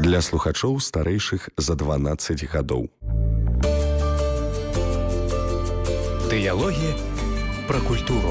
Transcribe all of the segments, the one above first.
Для слухачоў старэйшых за 12 гадоў. Дыялогі пра культуру.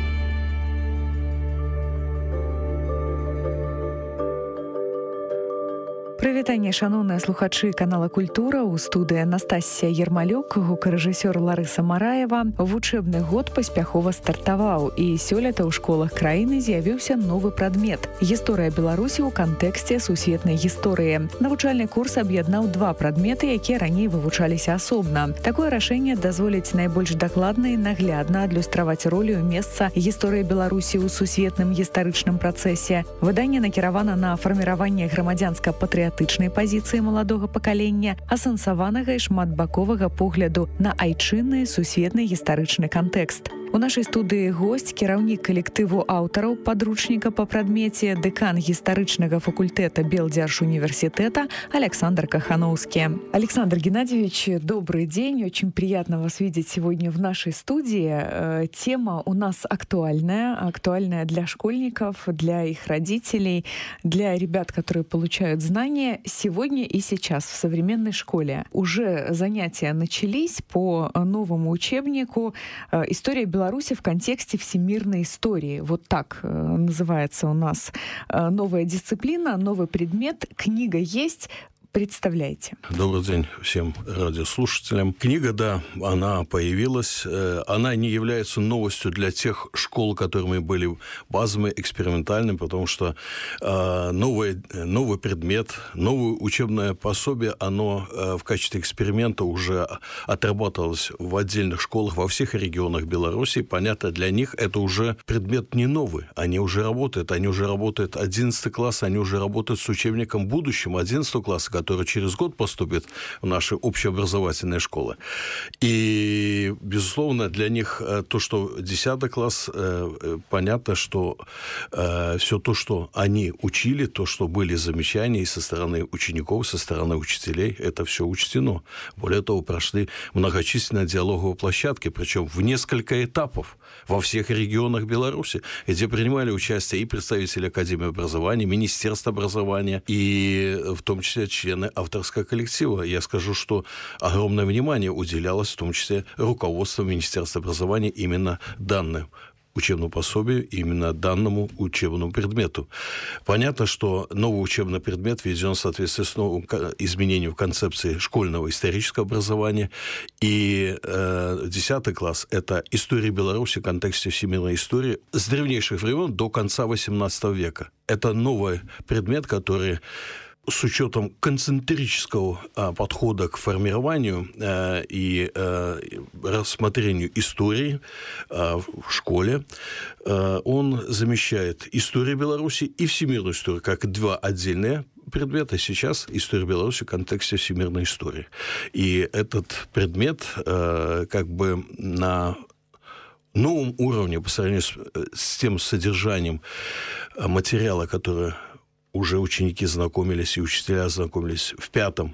Прывітанне, шаноўныя слухачы канала «Культура». У студыі Анастасія Ермалюк, гукарэжысёр Ларыса Мараева. Вучэбны год паспяхова стартаваў, і сёлета ў школах краіны з'явіўся новы прадмет – гісторыя Беларусі ў кантэксце сусветнай гісторыі. Навучальны курс аб'яднаў два прадметы, якія раней вывучаліся асобна. Такое рашэнне дазволіць найбольш дакладна і наглядна адлюстраваць ролю і месца гісторыі Беларусі ў сусветным гістарычным працэсе. Выданне накіравана на фарміраванне грамадзянска-патрыятычнай пазіцыі маладога пакалення, асэнсаванага і шматбаковага погляду на айчынны сусветны гістарычны кантэкст. У нашай студыі госць, кіраўнік калектыву аўтараў падручніка па прадмеце, дэкан гістарычнага факультэта Белдзяржуниверситета Александр Кахановский. Александр Геннадьевич, добрый день. Очень приятно вас видеть сегодня в нашей студии. Тема у нас актуальная для школьников, для их родителей, для ребят, которые получают знания сегодня и сейчас в современной школе. Уже занятия начались по новому учебнику «История Беларуси в контексте всемирной истории». Вот так называется у нас новая дисциплина, новый предмет. Книга есть. Представляете. Добрый день всем радиослушателям. Книга, да, она появилась. Она не является новостью для тех школ, которыми были базовыми, экспериментальными, потому что новый предмет, новое учебное пособие, оно в качестве эксперимента уже отрабатывалось в отдельных школах во всех регионах Беларуси. Понятно, для них это уже предмет не новый. Они уже работают 11 класс, они уже работают с учебником будущим 11 класса, который через год поступит в наши общеобразовательные школы. И, безусловно, для них то, что 10 класс, понятно, что все то, что они учили, то, что были замечания и со стороны учеников, со стороны учителей, это все учтено. Более того, прошли многочисленные диалоговые площадки, причем в несколько этапов во всех регионах Беларуси, где принимали участие и представители Академии образования, Министерства образования, и в том числе члены авторского коллектива. Я скажу, что огромное внимание уделялось, в том числе руководством Министерства образования, именно данному учебному пособию, именно данному учебному предмету. Понятно, что новый учебный предмет введен в соответствии с новым изменением в концепции школьного исторического образования. И 10 класс – это история Беларуси в контексте всемирной истории с древнейших времен до конца XVIII века. Это новый предмет, который с учетом концентрического подхода к формированию и рассмотрению истории в школе, он замещает историю Беларуси и всемирную историю, как два отдельные предмета. Сейчас история Беларуси в контексте всемирной истории. И этот предмет как бы на новом уровне по сравнению с тем содержанием материала, который уже ученики знакомились и учителя знакомились в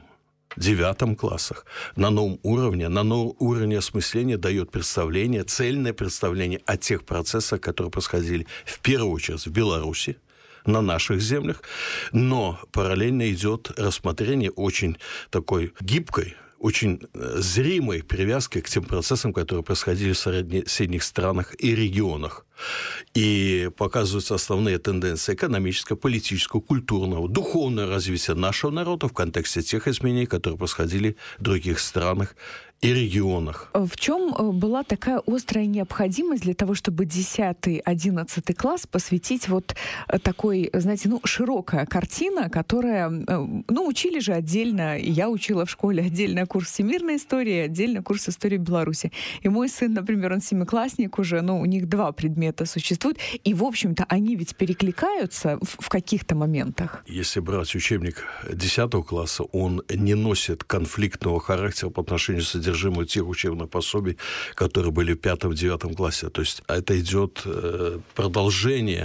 5-9 классах, на новом уровне осмысления дает представление, цельное представление о тех процессах, которые происходили в первую очередь в Беларуси, на наших землях, но параллельно идет рассмотрение очень такой гибкой, очень зримой привязки к тем процессам, которые происходили в соседних странах и регионах. И показываются основные тенденции экономического, политического, культурного, духовного развития нашего народа в контексте тех изменений, которые происходили в других странах и регионах. В чем была такая острая необходимость для того, чтобы 10-11 класс посвятить вот такой, знаете, широкая картина, которая, учили же отдельно, и я учила в школе отдельно курс всемирной истории, отдельно курс истории Беларуси. И мой сын, например, он семиклассник уже, у них два предмета существуют, и, в общем-то, они ведь перекликаются в каких-то моментах. Если брать учебник 10 класса, он не носит конфликтного характера по отношению к содержанию тех учебных пособий, которые были в 5-9 классе. То есть это идет продолжение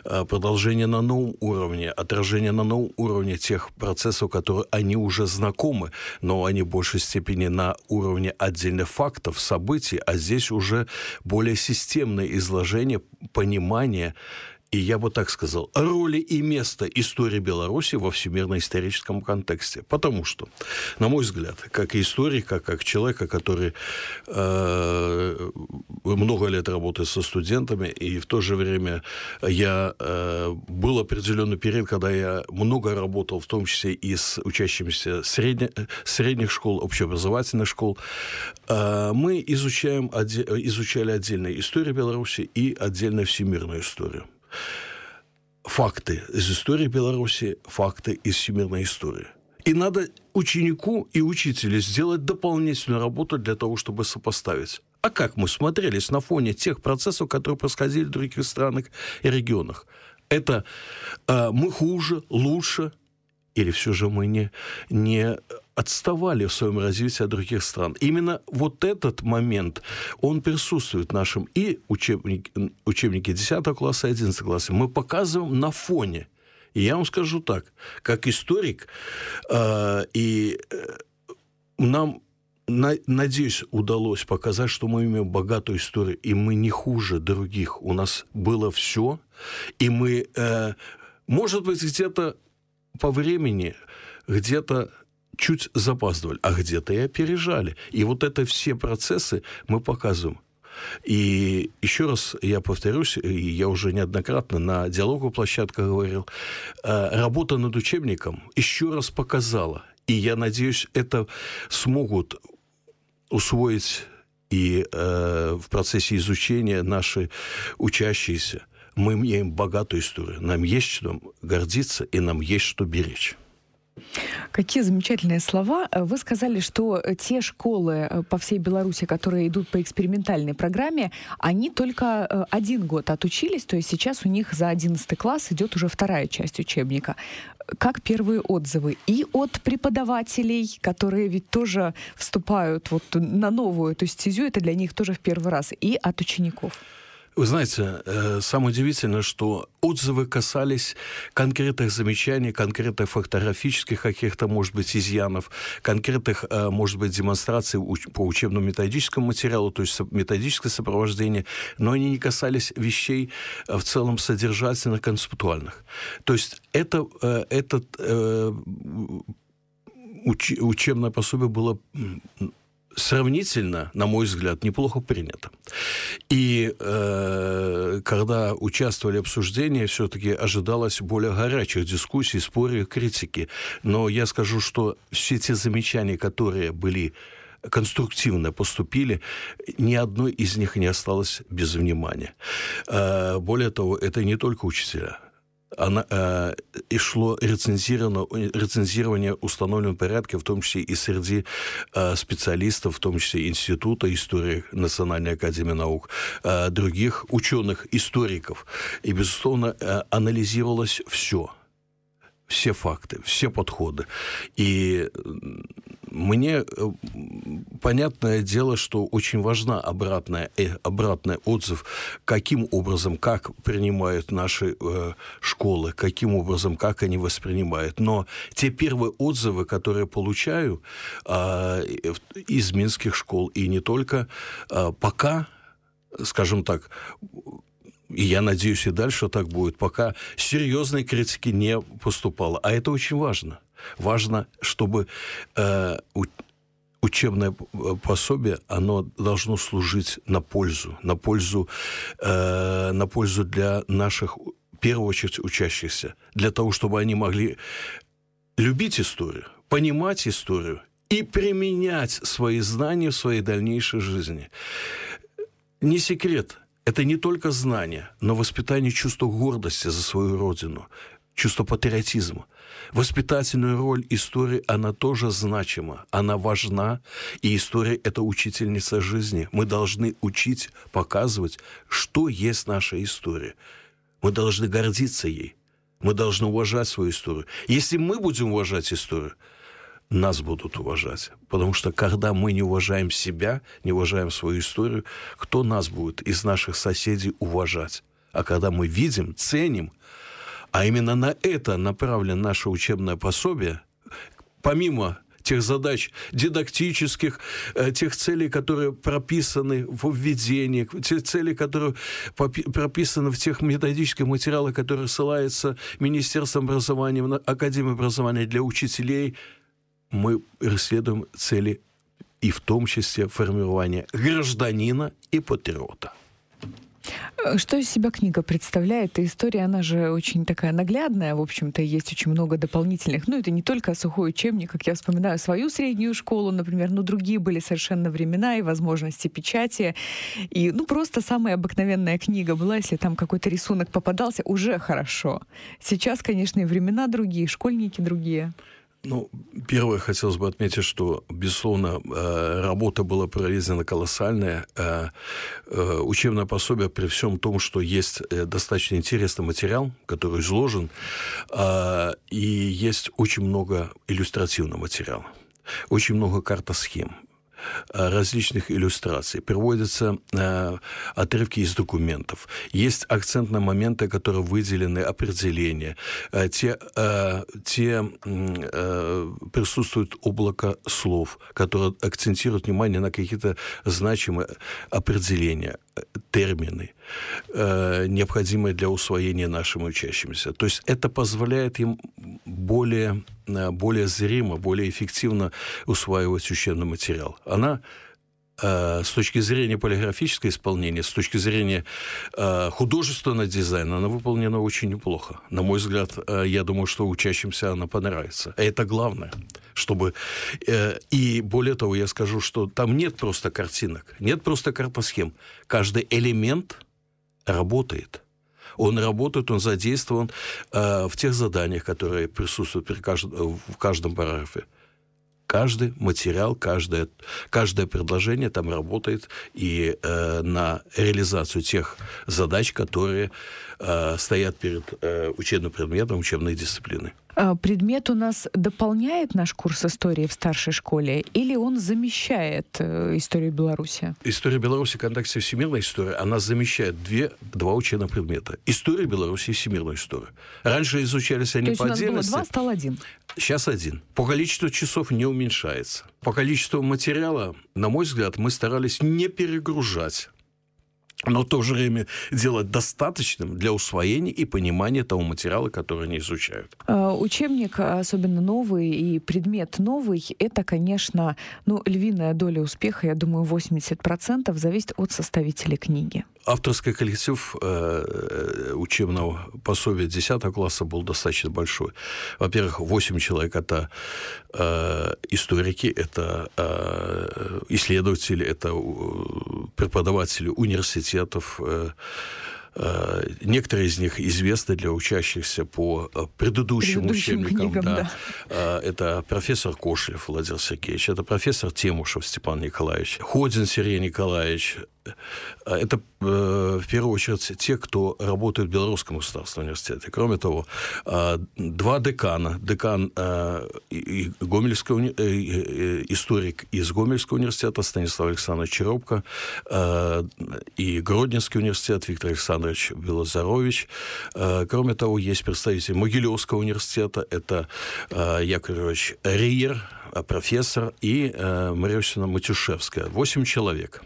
на новом уровне, отражение на новом уровне тех процессов, которые они уже знакомы, но они в большей степени на уровне отдельных фактов, событий, а здесь уже более системное изложение, понимание и я бы так сказал, роли и место истории Беларуси во всемирно-историческом контексте. Потому что, на мой взгляд, как историка, как человека, который много лет работает со студентами, и в то же время был определенный период, когда я много работал, в том числе и с учащимися средних школ, общеобразовательных школ, мы изучали отдельно историю Беларуси и отдельно всемирную историю. Факты из истории Беларуси, факты из всемирной истории. И надо ученику и учителю сделать дополнительную работу для того, чтобы сопоставить. А как мы смотрелись на фоне тех процессов, которые происходили в других странах и регионах? Это мы хуже, лучше, или все же мы не отставали в своем развитии от других стран? Именно вот этот момент, он присутствует в нашем и учебнике 10 класса, 11 класса. Мы показываем на фоне. И я вам скажу так, как историк, нам, надеюсь, удалось показать, что мы имеем богатую историю, и мы не хуже других. У нас было все, и мы, может быть, где-то по времени, где-то чуть запаздывали, а где-то и опережали. И вот это все процессы мы показываем. И еще раз я повторюсь, и я уже неоднократно на диалоговой площадке говорил, работа над учебником еще раз показала, и я надеюсь, это смогут усвоить и в процессе изучения наши учащиеся. Мы имеем богатую историю, нам есть чем гордиться, и нам есть что беречь. Какие замечательные слова. Вы сказали, что те школы по всей Беларуси, которые идут по экспериментальной программе, они только 1 год отучились, то есть сейчас у них за 11 класс идет уже 2-я часть учебника. Как первые отзывы? И от преподавателей, которые ведь тоже вступают вот на новую эту стезю, это для них тоже в первый раз, и от учеников. Вы знаете, самое удивительное, что отзывы касались конкретных замечаний, конкретных фактографических каких-то, может быть, изъянов, конкретных, может быть, демонстраций по учебно-методическому материалу, то есть методическое сопровождение, но они не касались вещей в целом содержательных, концептуальных. То есть это учебное пособие было сравнительно, на мой взгляд, неплохо принято. И когда участвовали в обсуждении, все-таки ожидалось более горячих дискуссий, споров, критики. Но я скажу, что все те замечания, которые были конструктивно поступили, ни одной из них не осталось без внимания. Более того, это не только учителя. И шло рецензирование установленного порядка, в том числе и среди специалистов, в том числе Института истории Национальной академии наук, других ученых, историков. И, безусловно, анализировалось все факты, все подходы. И мне понятное дело, что очень важна обратный отзыв, каким образом, как принимают наши школы, каким образом, как они воспринимают. Но те первые отзывы, которые получаю из минских школ, и не только, пока, скажем так, и я надеюсь, и дальше так будет, пока серьезной критики не поступало. А это очень важно. Важно, чтобы учебное пособие, оно должно служить на пользу для наших, в первую очередь, учащихся, для того, чтобы они могли любить историю, понимать историю и применять свои знания в своей дальнейшей жизни. Не секрет. Это не только знание, но воспитание чувства гордости за свою родину, чувство патриотизма. Воспитательная роль истории, она тоже значима, она важна, и история – это учительница жизни. Мы должны учить, показывать, что есть наша история. Мы должны гордиться ей, мы должны уважать свою историю. Если мы будем уважать историю, нас будут уважать. Потому что когда мы не уважаем себя, не уважаем свою историю, кто нас будет из наших соседей уважать? А когда мы видим, ценим, а именно на это направлено наше учебное пособие, помимо тех задач дидактических, тех целей, которые прописаны в введении, тех целей, которые прописаны в тех методических материалах, которые ссылаются Министерством образования, Академией образования для учителей. Мы преследуем цели и в том числе формирования гражданина и патриота. Что из себя книга представляет? И история, она же очень такая наглядная, в общем-то, есть очень много дополнительных. Ну, это не только сухой учебник, как я вспоминаю свою среднюю школу, например, но другие были совершенно времена и возможности печати. И, просто самая обыкновенная книга была, если там какой-то рисунок попадался, уже хорошо. Сейчас, конечно, и времена другие, школьники другие. Первое, хотелось бы отметить, что, безусловно, работа была проведена колоссальная. Учебное пособие, при всем том, что есть достаточно интересный материал, который изложен, и есть очень много иллюстративного материала, очень много картосхем, различных иллюстраций, приводятся отрывки из документов. Есть акцентные моменты, которые выделены, определения. Присутствует облако слов, которые акцентируют внимание на какие-то значимые определения, термины, необходимые для усвоения нашим учащимся. То есть это позволяет им более зримо, более эффективно усваивать учебный материал. Она с точки зрения полиграфического исполнения, с точки зрения художественного дизайна, она выполнена очень неплохо. На мой взгляд, я думаю, что учащимся она понравится. Это главное. И более того, я скажу, что там нет просто картинок, нет просто картосхем. Каждый элемент работает. Он работает, он задействован в тех заданиях, которые присутствуют в каждом параграфе. Каждый материал, каждое предложение там работает и на реализацию тех задач, которые стоят перед учебным предметом, учебной дисциплины. Предмет у нас дополняет наш курс истории в старшей школе или он замещает историю Беларуси? История Беларуси в контексте всемирной истории, она замещает два учебных предмета. История Беларуси и всемирная история. Раньше изучались они по отдельности. То есть у нас было 2, стал 1? Сейчас 1. По количеству часов не уменьшается. По количеству материала, на мой взгляд, мы старались не перегружать, но в то же время делать достаточным для усвоения и понимания того материала, который они изучают. Учебник, особенно новый, и предмет новый, это, конечно, львиная доля успеха, я думаю, 80%, зависит от составителей книги. Авторский коллектив учебного пособия 10 класса был достаточно большой. Во-первых, 8 человек – это историки, это исследователи, это преподаватели университетов. Некоторые из них известны для учащихся по предыдущим учебникам. Книгам, да. Это профессор Кошелев Владимир Сергеевич, это профессор Темушев Степан Николаевич, Ходин Сергей Николаевич. Это, в первую очередь, те, кто работает в Белорусском государственном университете. Кроме того, 2 декана. Декан историк из Гомельского университета Станислав Александрович Черопко и Гродненский университет Виктор Александрович Белозарович. Кроме того, есть представитель Могилевского университета. Это Яков Ильич Риер, профессор, и Мария Васильевна Матюшевская. 8 человек.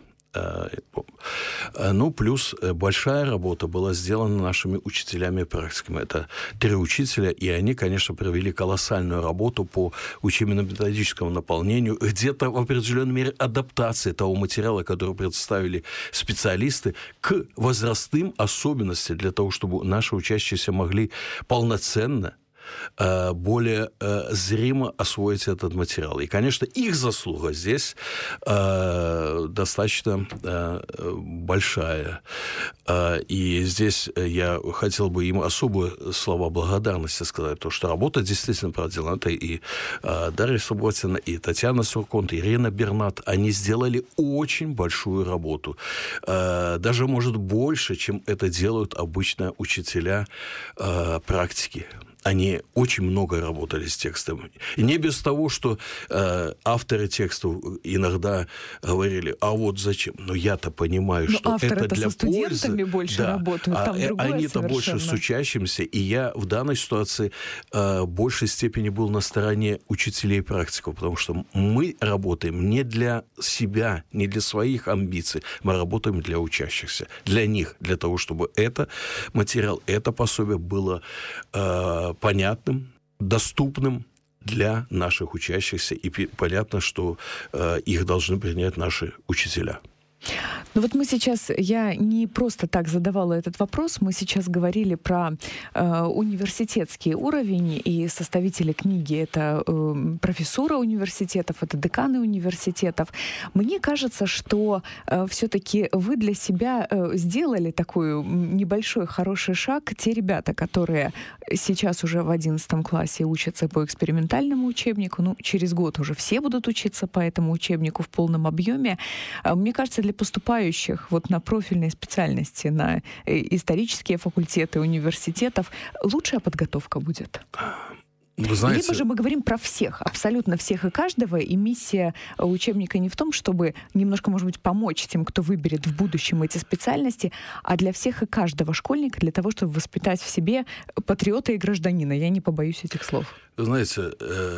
Плюс большая работа была сделана нашими учителями-практиками. Это 3 учителя, и они, конечно, провели колоссальную работу по учебно-методическому наполнению, где-то в определенной мере адаптации того материала, который представили специалисты, к возрастным особенностям для того, чтобы наши учащиеся могли полноценно, более зримо освоить этот материал. И, конечно, их заслуга здесь достаточно большая. И здесь я хотел бы им особые слова благодарности сказать, потому что работа действительно проделана. Это и Дарья Субботина, и Татьяна Сурконт, и Ирина Бернат. Они сделали очень большую работу. Даже, может, больше, чем это делают обычно учителя практики. они очень много работали с текстом. И не без того, что авторы текстов иногда говорили, а вот зачем? Но я-то понимаю, что это для со студентами пользы. больше работают, там другое они-то больше с учащимся. И я в данной ситуации в большей степени был на стороне учителей и практиков, потому что мы работаем не для себя, не для своих амбиций. Мы работаем для учащихся, для них, для того, чтобы это материал, это пособие было понятным, доступным для наших учащихся, и понятно, что их должны принять наши учителя. Ну вот мы сейчас, я не просто так задавала этот вопрос, мы сейчас говорили про университетский уровень, и составители книги — это профессура университетов, это деканы университетов. Мне кажется, что все-таки вы для себя сделали такой небольшой хороший шаг. Те ребята, которые сейчас уже в 11 классе учатся по экспериментальному учебнику, ну, через год уже все будут учиться по этому учебнику в полном объеме. Мне кажется, для поступающих вот на профильные специальности, на исторические факультеты университетов, лучшая подготовка будет? Вы знаете... Либо же мы говорим про всех, абсолютно всех и каждого, и миссия учебника не в том, чтобы немножко, может быть, помочь тем, кто выберет в будущем эти специальности, а для всех и каждого школьника, для того, чтобы воспитать в себе патриота и гражданина. Я не побоюсь этих слов. Знаете,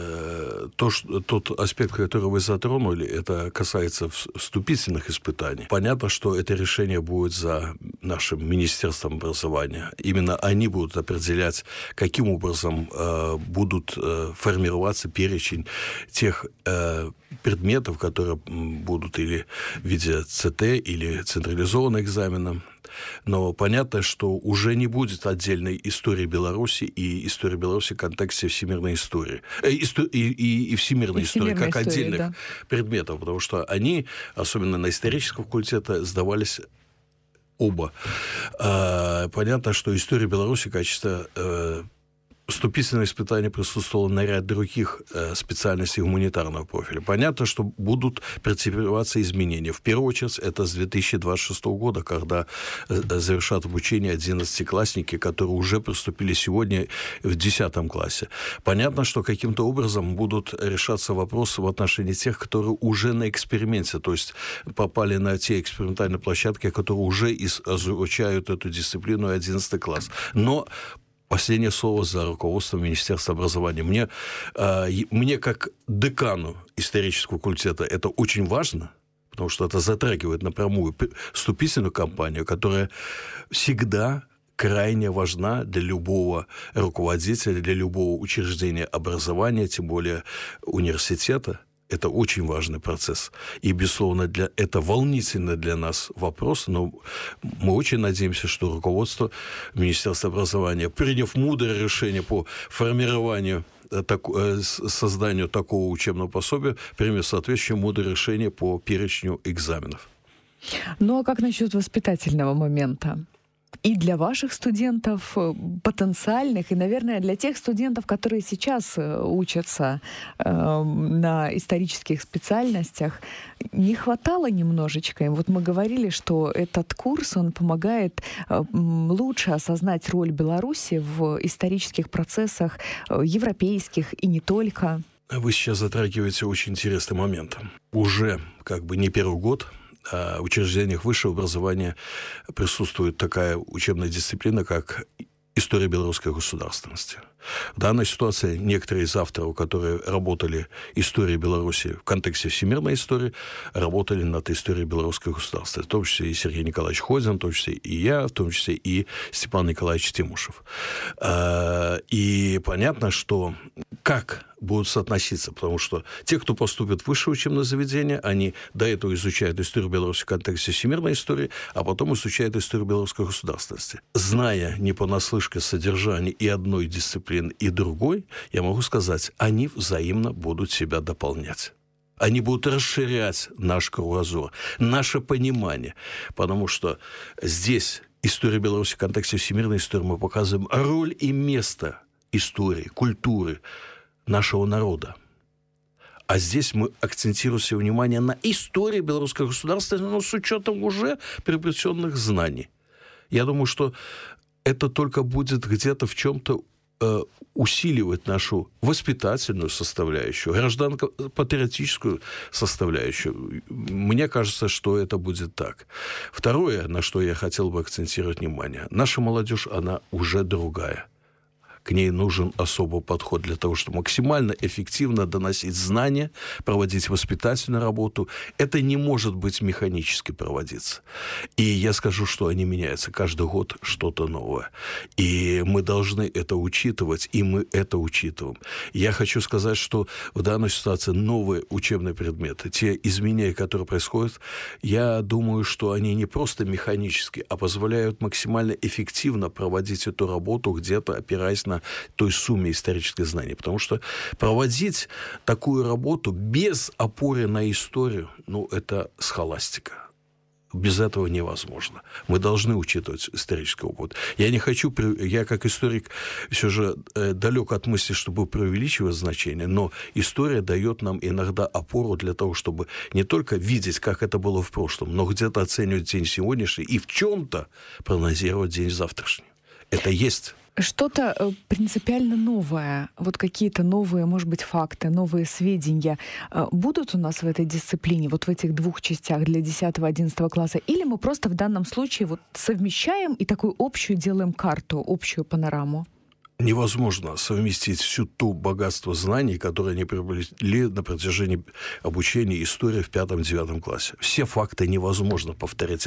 тот аспект, который вы затронули, это касается вступительных испытаний. Понятно, что это решение будет за нашим Министерством образования. Именно они будут определять, каким образом будут формироваться перечень тех предметов, которые будут или в виде ЦТ, или централизованного экзамена. Но понятно, что уже не будет отдельной истории Беларуси и истории Беларуси в контексте всемирной истории. И всемирной истории, как история, отдельных предметов, потому что они, особенно на историческом факультете, сдавались оба. Понятно, что история Беларуси в качестве вступительное испытание присутствовало на ряд других специальностей гуманитарного профиля. Понятно, что будут претерпеваться изменения. В первую очередь, это с 2026 года, когда завершат обучение 11-классники, которые уже приступили сегодня в 10 классе. Понятно, что каким-то образом будут решаться вопросы в отношении тех, которые уже на эксперименте, то есть попали на те экспериментальные площадки, которые уже изучают эту дисциплину 11 класс. Но последнее слово за руководством Министерства образования. Мне как декану исторического факультета это очень важно, потому что это затрагивает напрямую вступительную кампанию, которая всегда крайне важна для любого руководителя, для любого учреждения образования, тем более университета. Это очень важный процесс. И, безусловно, это волнительный для нас вопрос, но мы очень надеемся, что руководство Министерства образования, приняв мудрое решение по формированию, созданию такого учебного пособия, примет соответствующее мудрое решение по перечню экзаменов. Ну а как насчет воспитательного момента? И для ваших студентов потенциальных, и, наверное, для тех студентов, которые сейчас учатся на исторических специальностях, не хватало немножечко им. Вот мы говорили, что этот курс, он помогает лучше осознать роль Беларуси в исторических процессах европейских и не только. Вы сейчас затрагиваете очень интересный момент. Уже не первый год в учреждениях высшего образования присутствует такая учебная дисциплина, как история белорусской государственности. В данной ситуации некоторые из авторов, которые работали историей Беларуси в контексте всемирной истории, работали над историей белорусской государственности. В том числе и Сергей Николаевич Ходин, в том числе и я, в том числе и Степан Николаевич Тимушев. И понятно, что как будут соотноситься, потому что те, кто поступит в высшее учебное заведение, они до этого изучают историю Беларуси в контексте всемирной истории, а потом изучают историю белорусской государственности. Зная не понаслышке содержание и одной дисциплины, и другой, я могу сказать, они взаимно будут себя дополнять. Они будут расширять наш кругозор, наше понимание, потому что здесь история Беларуси в контексте всемирной истории мы показываем роль и место истории, культуры нашего народа. А здесь мы акцентируем все внимание на истории белорусского государства, но с учетом уже приобретенных знаний. Я думаю, что это только будет где-то в чем-то усиливать нашу воспитательную составляющую, гражданско-патриотическую составляющую. Мне кажется, что это будет так. Второе, на что я хотел бы акцентировать внимание. Наша молодежь, она уже другая. К ней нужен особый подход для того, чтобы максимально эффективно доносить знания, проводить воспитательную работу. Это не может быть механически проводиться. И я скажу, что они меняются. Каждый год что-то новое. И мы должны это учитывать, и мы это учитываем. Я хочу сказать, что в данной ситуации новые учебные предметы, те изменения, которые происходят, я думаю, что они не просто механические, а позволяют максимально эффективно проводить эту работу, где-то опираясь на той сумме исторических знаний. Потому что проводить такую работу без опоры на историю, это схоластика. Без этого невозможно. Мы должны учитывать исторический опыт. Я как историк все же далек от мысли, чтобы преувеличивать значение, но история дает нам иногда опору для того, чтобы не только видеть, как это было в прошлом, но где-то оценивать день сегодняшний и в чем-то прогнозировать день завтрашний. Это есть. Что-то принципиально новое, вот какие-то новые, может быть, факты, новые сведения будут у нас в этой дисциплине, вот в этих двух частях для 10-11 класса? Или мы просто в данном случае вот совмещаем и такую общую делаем карту, общую панораму? Невозможно совместить всю ту богатство знаний, которые они приобрели на протяжении обучения истории в 5-9 классе. Все факты невозможно повторять.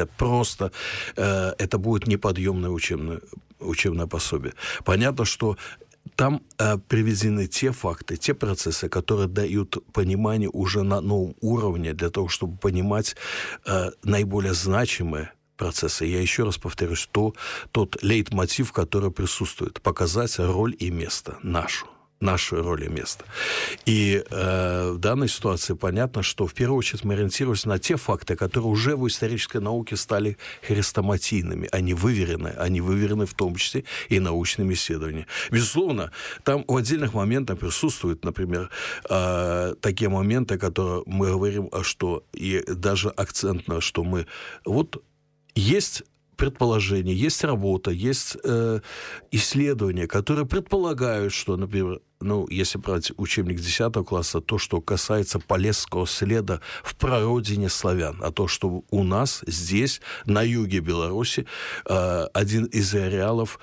Это будет неподъемное учебное пособие. Понятно, что там приведены те факты, те процессы, которые дают понимание уже на новом уровне для того, чтобы понимать наиболее значимые процесса. Я еще раз повторюсь, тот лейтмотив, который присутствует, показать роль и место нашу роль и место. И в данной ситуации понятно, что в первую очередь мы ориентируемся на те факты, которые уже в исторической науке стали хрестоматийными. Они выверены в том числе и научными исследованиями. Безусловно, там в отдельных моментах присутствуют, например, такие моменты, которые мы говорим, что и даже акцентно, что мы есть предположения, есть работа, есть исследования, которые предполагают, что, например, если брать учебник 10 класса, то, что касается Полесского следа в прародине славян, а то, что у нас здесь, на юге Беларуси, один из ареалов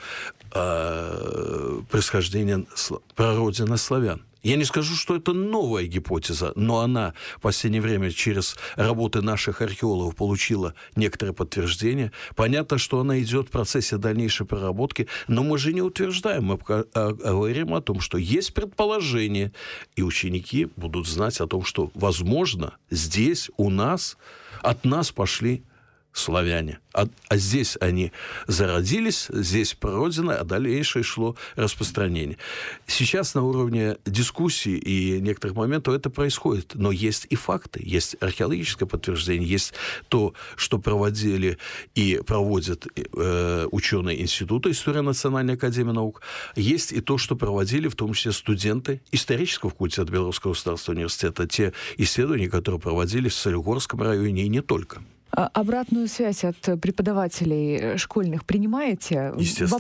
происхождения прародины славян. Я не скажу, что это новая гипотеза, но она в последнее время через работы наших археологов получила некоторое подтверждение. Понятно, что она идет в процессе дальнейшей проработки, но мы же не утверждаем, мы говорим о том, что есть предположение, и ученики будут знать о том, что, возможно, здесь у нас, от нас пошли славяне. А здесь они зародились, здесь прародина, а дальше шло распространение. Сейчас на уровне дискуссий и некоторых моментов это происходит. Но есть и факты, есть археологическое подтверждение, есть то, что проводили и проводят ученые института истории Национальной академии наук, есть и то, что проводили в том числе студенты исторического факультета Белорусского государственного университета, те исследования, которые проводились в Солигорском районе и не только. Обратную связь от преподавателей школьных принимаете?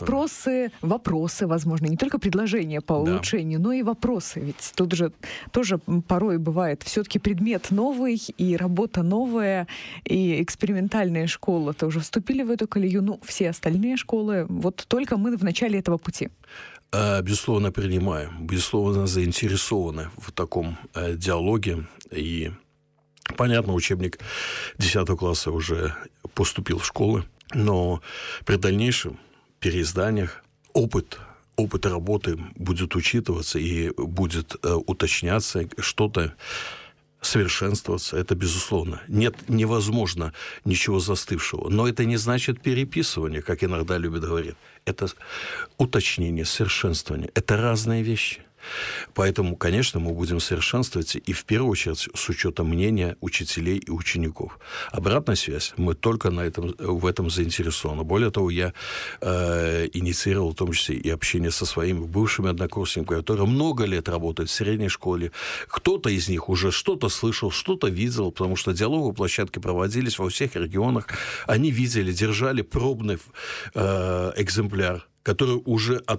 Вопросы, возможно, не только предложения по улучшению, но и вопросы. Ведь тут же тоже порой бывает все-таки предмет новый, и работа новая, и экспериментальная школа-то уже вступили в эту колею. Все остальные школы, вот только мы в начале этого пути. Безусловно, принимаем. Безусловно, заинтересованы в таком диалоге. И понятно, учебник 10 класса уже поступил в школы, но при дальнейшем переизданиях опыт работы будет учитываться и будет уточняться, что-то совершенствоваться. Это безусловно. Невозможно ничего застывшего. Но это не значит переписывание, как иногда любят говорить. Это уточнение, совершенствование. Это разные вещи. Поэтому, конечно, мы будем совершенствовать и в первую очередь с учетом мнения учителей и учеников. Обратная связь, мы только в этом заинтересованы. Более того, я инициировал в том числе и общение со своими бывшими однокурсниками, которые много лет работают в средней школе. Кто-то из них уже что-то слышал, что-то видел, потому что диалоговые площадки проводились во всех регионах. Они видели, держали пробный экземпляр, который уже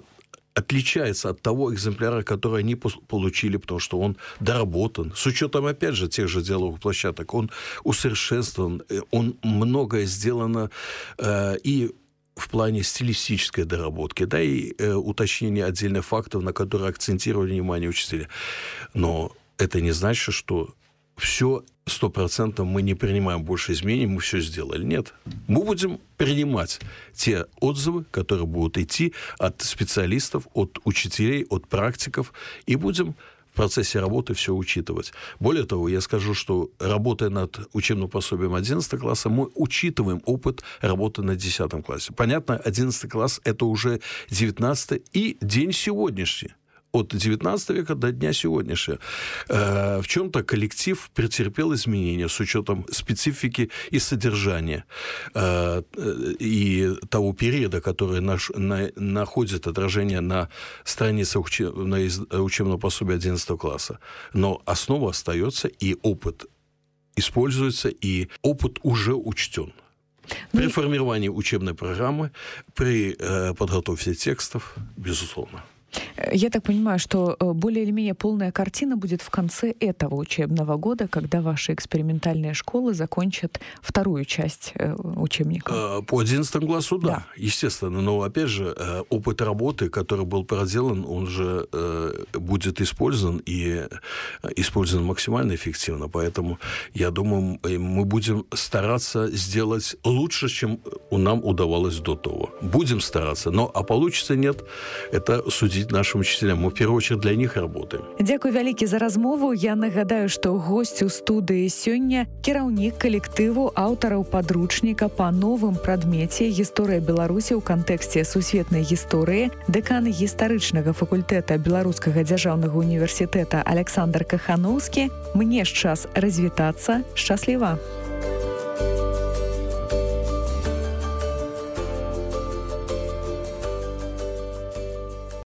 отличается от того экземпляра, который они получили, потому что он доработан. С учетом, опять же, тех же диалоговых площадок, он усовершенствован, он многое сделано и в плане стилистической доработки, да, и уточнения отдельных фактов, на которые акцентировали внимание учителя. Но это не значит, что все 100% мы не принимаем больше изменений, мы все сделали. Нет. Мы будем принимать те отзывы, которые будут идти от специалистов, от учителей, от практиков, и будем в процессе работы все учитывать. Более того, я скажу, что работая над учебным пособием 11 класса, мы учитываем опыт работы на 10 классе. Понятно, 11 класс – это уже 19 и день сегодняшний. От 19 века до дня сегодняшнего. В чем-то коллектив претерпел изменения с учетом специфики и содержания и того периода, который находит отражение на страницах учебного пособия 11 класса. Но основа остается, и опыт используется, и опыт уже учтен. При формировании учебной программы, при подготовке текстов, безусловно. Я так понимаю, что более или менее полная картина будет в конце этого учебного года, когда ваши экспериментальные школы закончат вторую часть учебника. По 11 классу, да, естественно. Но, опять же, опыт работы, который был проделан, он же будет использован и использован максимально эффективно. Поэтому, я думаю, мы будем стараться сделать лучше, чем нам удавалось до того. Будем стараться. Но, а получится нет, это судить нашим учителям. Мы, в первую очередь, для них работаем. Дзякуй вялікі за размову. Я нагадаю, што госць у студыі сёння кіраўнік калектыву аўтараў падручніка па новым прадмеце гісторыя Беларусі ў кантэксце сусветнай гісторыі, дэкан гістарычнага факультэта Беларускага дзяржаўнага універсітэта Александр Кахановскі. Мне ж час развітацца. Шчасліва!